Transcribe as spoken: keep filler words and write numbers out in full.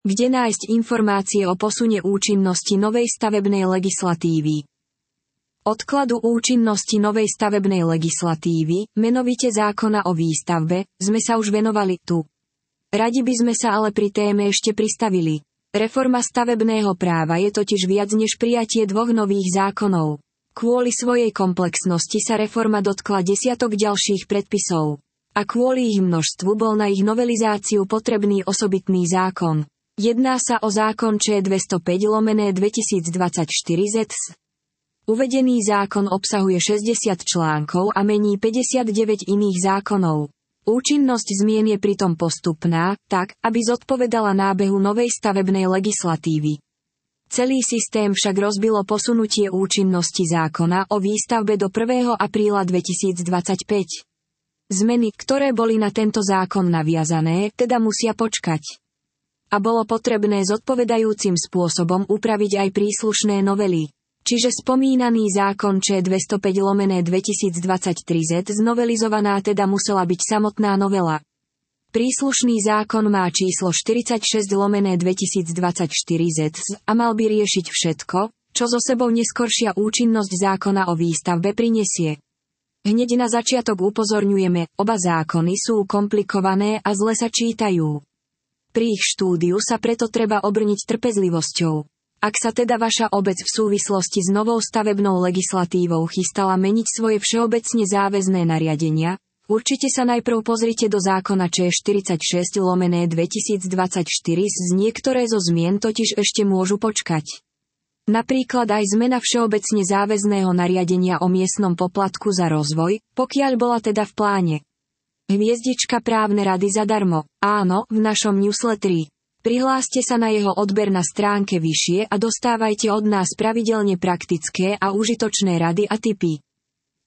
Kde nájsť informácie o posune účinnosti novej stavebnej legislatívy? Odkladu účinnosti novej stavebnej legislatívy, menovite zákona o výstavbe, sme sa už venovali tu. Radi by sme sa ale pri téme ešte pristavili. Reforma stavebného práva je totiž viac než prijatie dvoch nových zákonov. Kvôli svojej komplexnosti sa reforma dotkla desiatok ďalších predpisov. A kvôli ich množstvu bol na ich novelizáciu potrebný osobitný zákon. Jedná sa o zákon č. dvestopäť lomeno dvetisícdvadsaťštyri zet es. Uvedený zákon obsahuje šesťdesiat článkov a mení päťdesiatdeväť iných zákonov. Účinnosť zmien je pritom postupná, tak, aby zodpovedala nábehu novej stavebnej legislatívy. Celý systém však rozbilo posunutie účinnosti zákona o výstavbe do prvého apríla dvetisícdvadsaťpäť. Zmeny, ktoré boli na tento zákon naviazané, teda musia počkať. A bolo potrebné zodpovedajúcim spôsobom upraviť aj príslušné novely. Čiže spomínaný zákon č. dvestopäť lomeno dvetisícdvadsaťtri zet znovelizovaná teda musela byť samotná novela. Príslušný zákon má číslo štyridsaťšesť lomeno dvetisícdvadsaťštyri zet es a mal by riešiť všetko, čo so sebou neskoršia účinnosť zákona o výstavbe prinesie. Hneď na začiatok upozorňujeme, oba zákony sú komplikované a zle sa čítajú. Pri ich štúdiu sa preto treba obrniť trpezlivosťou. Ak sa teda vaša obec v súvislosti s novou stavebnou legislatívou chystala meniť svoje všeobecne záväzné nariadenia, určite sa najprv pozrite do zákona č. štyridsaťšesť lomeno dvetisícdvadsaťštyri z niektoré zo zmien totiž ešte môžu počkať. Napríklad aj zmena všeobecne záväzného nariadenia o miestnom poplatku za rozvoj, pokiaľ bola teda v pláne. Hviezdička právne rady zadarmo, áno, v našom newsletteri. Prihláste sa na jeho odber na stránke vyššie a dostávajte od nás pravidelne praktické a užitočné rady a tipy.